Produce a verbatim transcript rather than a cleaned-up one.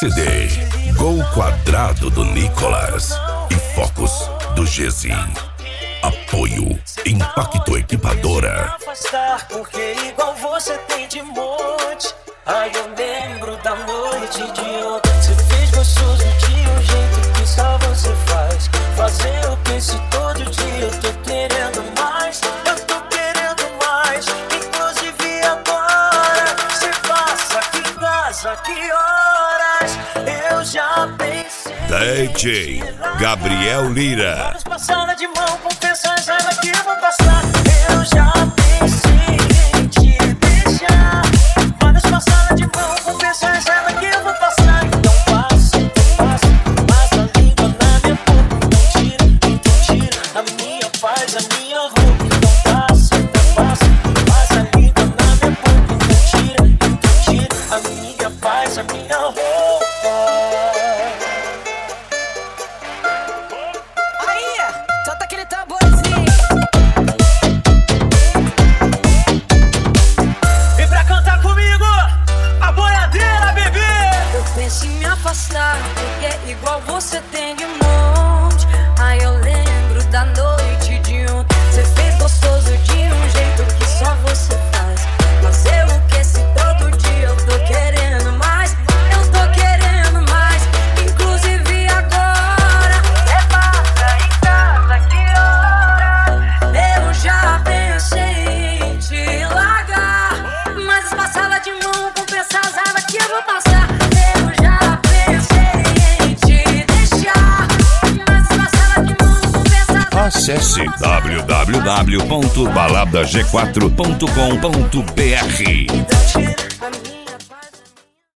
C D, Gol Quadrado do Nicolas e Focus do Gezi. Apoio Impacto Equipadora. Porque igual você tem de monte. Ai, eu lembro da noite de ontem. Você fez gostoso de um jeito que só você faz. Fazer o que se todo dia eu tô querendo mais. Eu tô querendo mais. Inclusive agora. Você passa, que casa, que horas. Eu já pensei. D J Gabriel Lira. Passada de mão com pessoas que eu vou passar. Eu já pensei em te deixar. Várias passadas de mão com pessoas que eu vou passar. Então passa, então passa. Passa a língua na minha boca. Então tira, então tira a minha paz, a minha roupa. Então passa, então passa. Passa a língua na minha boca. Então tira, então tira a minha paz, a minha roupa. Porque igual você tem de monte. Ai, eu lembro da noite de ontem. Você fez gostoso de um jeito que só você faz. Fazer o que se todo dia eu tô querendo mais. Eu tô querendo mais. Inclusive agora. Você passa em casa, que hora? Eu já pensei em te largar. Mas passava de mão com pesada que eu vou passar. Acesse w w w ponto balada g quatro ponto com ponto b r.